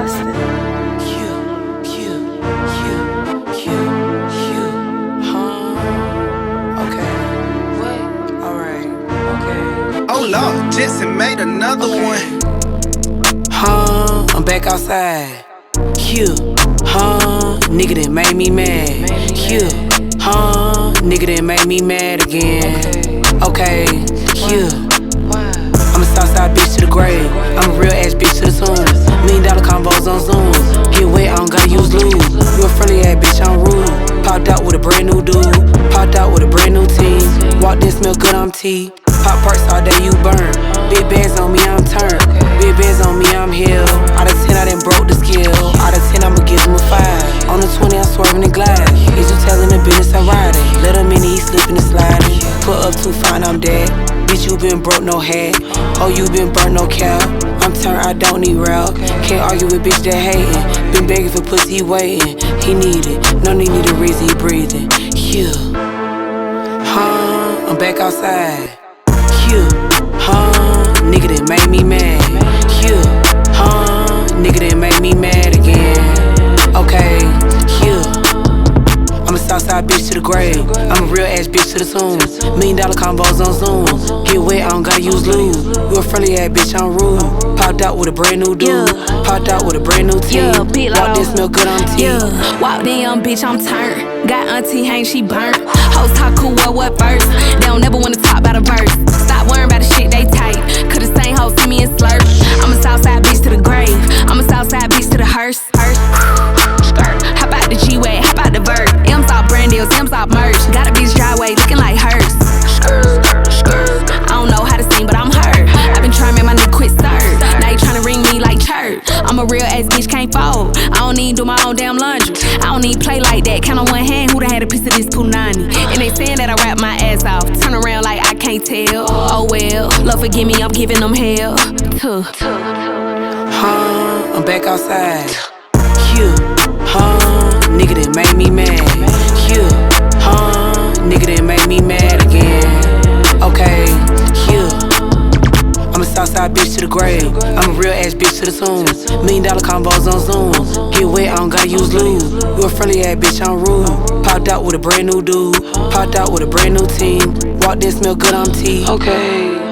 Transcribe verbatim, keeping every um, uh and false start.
Austin. Q, Q, Q, Q, Q, huh? Okay. What? Alright, okay. Oh Lord, Jetson made another Okay. one. Huh, I'm back outside. Q, huh, nigga that made me mad. Q, huh, nigga that made me mad again. Okay, Q. I'm a Southside bitch to the grave. I'm a real ass bitch to the tomb. Million dollar combos on Zoom. Get wet, I don't gotta use lube. You a friendly ass bitch, I'm rude. Popped out with a brand new dude. Popped out with a brand new team. Walked in, smell good, I'm T. Pop perks all day, you burn. Big bands on me, I'm turned. Big bands on me, I'm healed. Out of ten, I done broke the skill. Out of ten, I'ma give him a five. On the twenty, I'm swerving and glide. Is you telling the business I'm riding? Let him in, he slipping and sliding. Put up too fine, I'm dead. Bitch, you been broke, no hat. Oh, you been burnt, no cap. I'm turned, I don't need route. Can't argue with bitch that hating. Been begging for pussy, he waiting. He need it, no need, need a reason, he breathing. Yeah. Huh, I'm back outside. Q, huh, nigga that made me mad. Q, huh, nigga that made me mad again. Okay, Q. I'm a Southside bitch to the grave. I'm a real ass bitch to the tomb. Million dollar combos on Zoom. Get wet, I don't gotta use lube. You a friendly ass bitch, I'm rude. Popped out with a brand new dude. Yeah. Popped out with a brand new team. Yeah, big Walked in, low. smell good, I'm T. Yeah, walked in, young bitch, I'm turned. Got auntie hang, she burnt. Hoes talk cool, what, what first? They don't never wanna talk about a verse. Stop worrying about the shit they tight. Could've same hoes see me and slurp. I'm a Southside bitch to the grave. I'm a Southside bitch to the hearse. Hearse. Skirt. Hop out the G-Way, hop out the vert. M's all brand deals, M's all merch. Got a bitch driveway looking like hers. Skirt. Skirt. I don't know how to sing, but I'm hurt. I been trying to make my nigga quit serve. Now you tryna ring me like church. I'm a real ass bitch, can't fold. I don't need do my own damn laundry. I don't need play like that. Count on one hand, who done had a piece of this punani? And they saying that I rap my ass off. Turn around like I can't tell. Oh well, love forgive me, I'm giving them hell. Tuh. Huh, I'm back outside. Q, huh, nigga that made me mad. Q, huh, nigga that made me mad again. Okay, Q. I'm a Southside bitch to the grave. I'm a real ass bitch to the tomb. Million dollar combos on Zoom. Get wet, I don't gotta use lube. You a friendly ass bitch, I'm rude. Popped out with a brand new dude. Popped out with a brand new team. Walked in, smell good, I'm T. Okay.